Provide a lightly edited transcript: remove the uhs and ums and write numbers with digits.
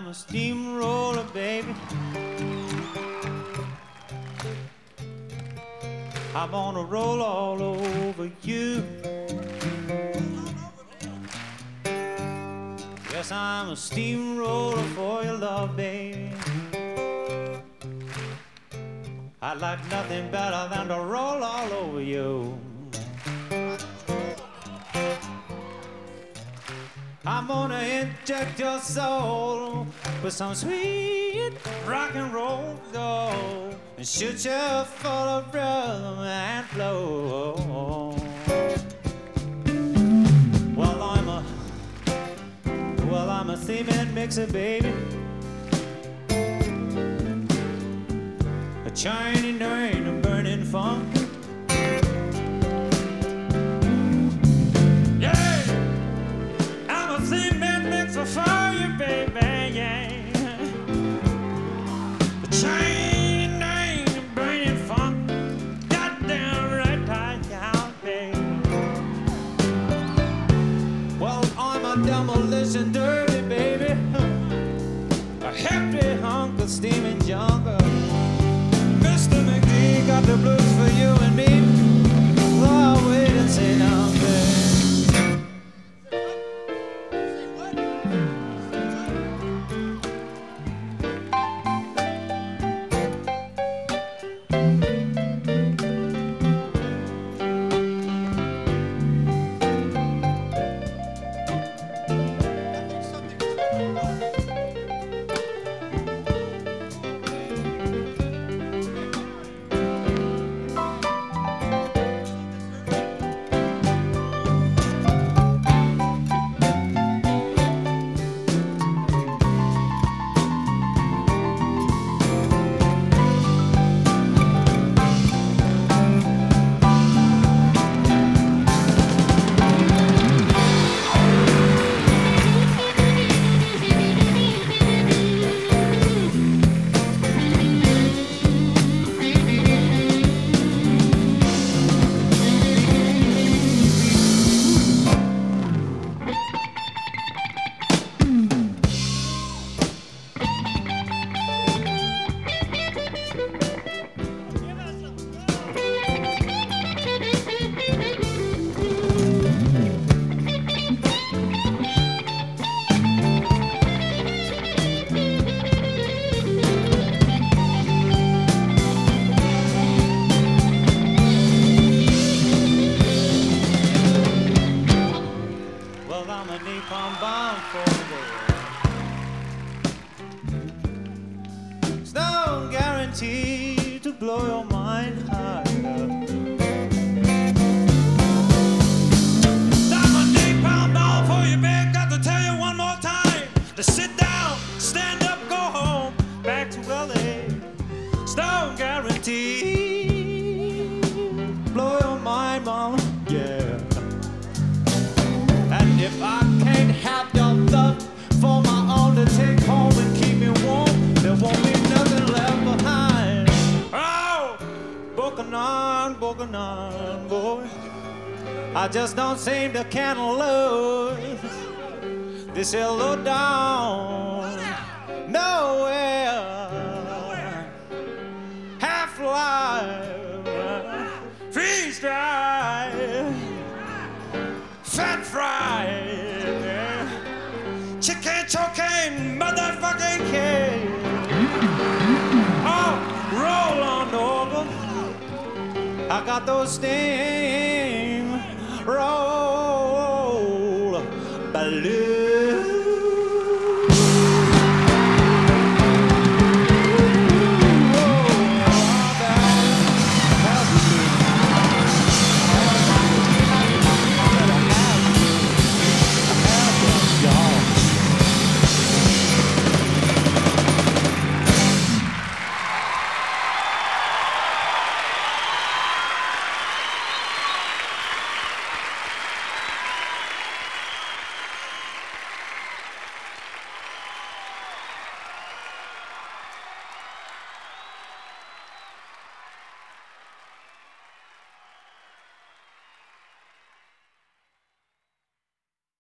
I'm a steamroller, baby. I'm gonna roll all over you. Yes, I'm a steamroller for your love, baby. I'd like nothing better than to roll all over you. I'm gonna inject your soul with some sweet rock and roll gold and shoot you full of rhythm and flow. Well, I'm a cement mixer, baby. A Chinese name, a burning funk. Yeah, I'm a cement mixer for you, baby. Yeah, a Chinese name, a burning funk. Goddamn right, down, baby. Well, I'm a demolition derby, baby. A hefty hunk of steaming jungle. Mr. McGee got the blues for you and me. Oh, wait and see now, baby. I'm a napalm bomb for the world. It's no guarantee to blow your mind higher. I'm a napalm bomb for you, babe. Got to tell you one more time. To sit down, stand up, go home, back to LA. It's no guarantee. Blow your mind, mama, yeah. And if I can't have your love for my own to take home and keep me warm, there won't be nothing left behind. Oh, Bocanon, boy, I just don't seem to can lose this here low down nowhere, half life, freeze dry. Fat fried, chicken choking, motherfucking cake. Oh, roll on over. I got those things